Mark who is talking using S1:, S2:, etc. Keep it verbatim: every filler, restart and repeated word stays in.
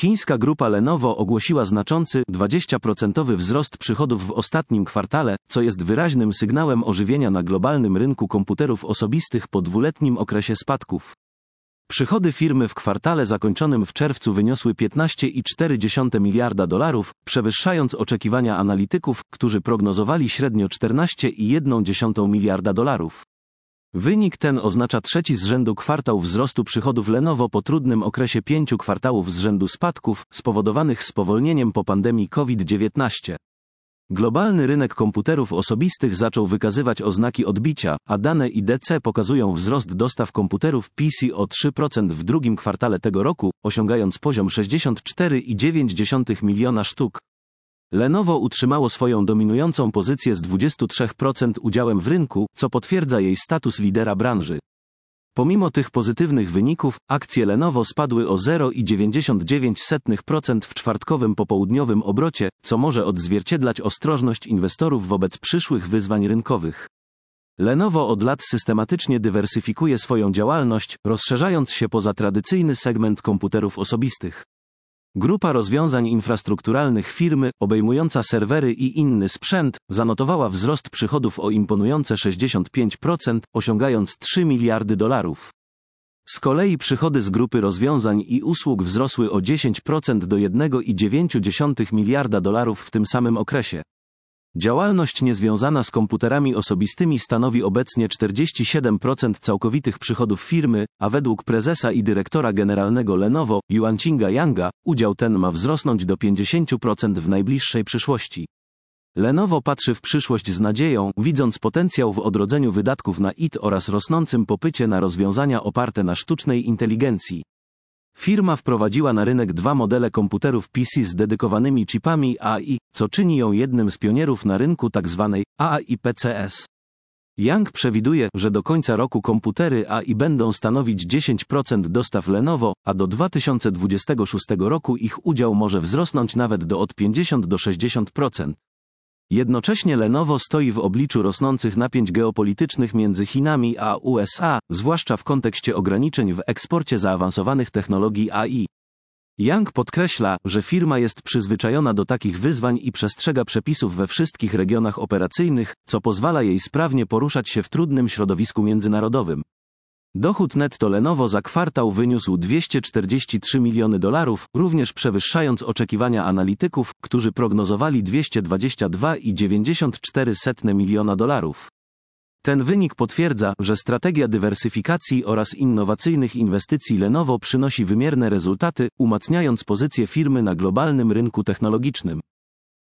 S1: Chińska grupa Lenovo ogłosiła znaczący, dwadzieścia procent wzrost przychodów w ostatnim kwartale, co jest wyraźnym sygnałem ożywienia na globalnym rynku komputerów osobistych po dwuletnim okresie spadków. Przychody firmy w kwartale zakończonym w czerwcu wyniosły piętnaście przecinek cztery miliarda dolarów, przewyższając oczekiwania analityków, którzy prognozowali średnio czternaście przecinek jeden miliarda dolarów. Wynik ten oznacza trzeci z rzędu kwartał wzrostu przychodów Lenovo po trudnym okresie pięciu kwartałów z rzędu spadków, spowodowanych spowolnieniem po pandemii COVID dziewiętnaście. Globalny rynek komputerów osobistych zaczął wykazywać oznaki odbicia, a dane I D C pokazują wzrost dostaw komputerów P C o trzy procent w drugim kwartale tego roku, osiągając poziom sześćdziesiąt cztery przecinek dziewięć miliona sztuk. Lenovo utrzymało swoją dominującą pozycję z dwudziestu trzech procent udziałem w rynku, co potwierdza jej status lidera branży. Pomimo tych pozytywnych wyników, akcje Lenovo spadły o zero przecinek dziewięćdziesiąt dziewięć procent w czwartkowym popołudniowym obrocie, co może odzwierciedlać ostrożność inwestorów wobec przyszłych wyzwań rynkowych. Lenovo od lat systematycznie dywersyfikuje swoją działalność, rozszerzając się poza tradycyjny segment komputerów osobistych. Grupa rozwiązań infrastrukturalnych firmy, obejmująca serwery i inny sprzęt, zanotowała wzrost przychodów o imponujące sześćdziesiąt pięć procent, osiągając trzy miliardy dolarów. Z kolei przychody z grupy rozwiązań i usług wzrosły o dziesięć procent do jeden przecinek dziewięć miliarda dolarów w tym samym okresie. Działalność niezwiązana z komputerami osobistymi stanowi obecnie czterdzieści siedem procent całkowitych przychodów firmy, a według prezesa i dyrektora generalnego Lenovo, Yuanqinga Yanga, udział ten ma wzrosnąć do pięćdziesiąt procent w najbliższej przyszłości. Lenovo patrzy w przyszłość z nadzieją, widząc potencjał w odrodzeniu wydatków na I T oraz rosnącym popycie na rozwiązania oparte na sztucznej inteligencji. Firma wprowadziła na rynek dwa modele komputerów P C z dedykowanymi chipami A I, co czyni ją jednym z pionierów na rynku tzw. A I P C S. Yang przewiduje, że do końca roku komputery A I będą stanowić dziesięć procent dostaw Lenovo, a do dwa tysiące dwudziestego szóstego roku ich udział może wzrosnąć nawet do od pięćdziesięciu do sześćdziesięciu procent. Jednocześnie Lenovo stoi w obliczu rosnących napięć geopolitycznych między Chinami a U S A, zwłaszcza w kontekście ograniczeń w eksporcie zaawansowanych technologii A I. Yang podkreśla, że firma jest przyzwyczajona do takich wyzwań i przestrzega przepisów we wszystkich regionach operacyjnych, co pozwala jej sprawnie poruszać się w trudnym środowisku międzynarodowym. Dochód netto Lenovo za kwartał wyniósł dwieście czterdzieści trzy miliony dolarów, również przewyższając oczekiwania analityków, którzy prognozowali dwieście dwadzieścia dwa przecinek dziewięćdziesiąt cztery miliona dolarów. Ten wynik potwierdza, że strategia dywersyfikacji oraz innowacyjnych inwestycji Lenovo przynosi wymierne rezultaty, umacniając pozycję firmy na globalnym rynku technologicznym.